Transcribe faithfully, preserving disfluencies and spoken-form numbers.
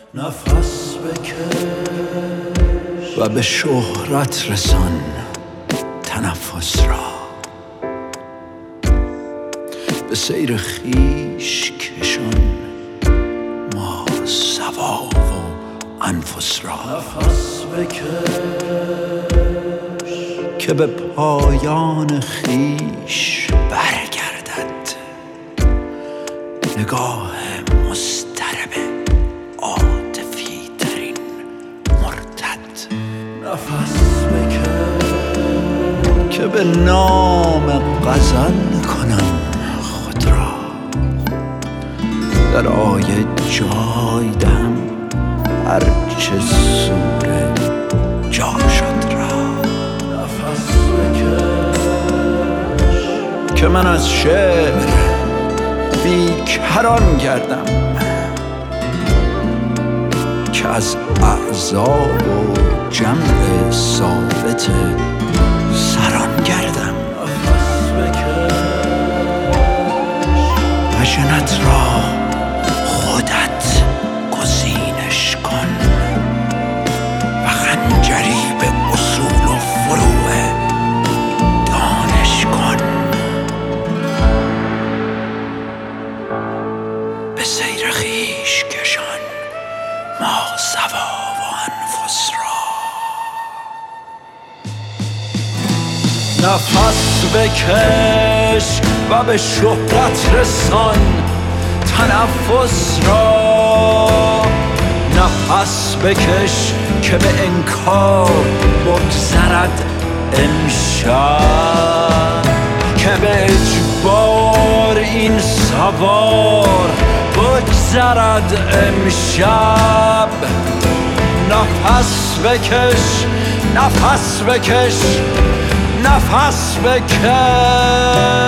نفس بکش و به شهرت رسان تنفس را، به سیر خویش کشان ماسوا و انفس را. نفس بکش که به پایان خویش برگردد نگاه مضطرب عاطفی ترین مرتد. نفس بکش که به نام غزل کنم خود را، در آیه جای دهم هرچه سور جا شد را. نفس بکش که من از شعر بیکران گردم، که از اعضا و جمع ثابت سران گردم. نفس بکش و ژنت را خودت گزینش کن و خنجری به اصول و فروع دانش کن. به سیر خویش کشان ماسوا و انفس را. نفس بکش و به شهرت رسان تنفس را. نفس بکش که به انکار بگذرد امشب، که به اجبار این سوار بگذرد امشب. نفس بکش، نفس بکش، نفس بکش.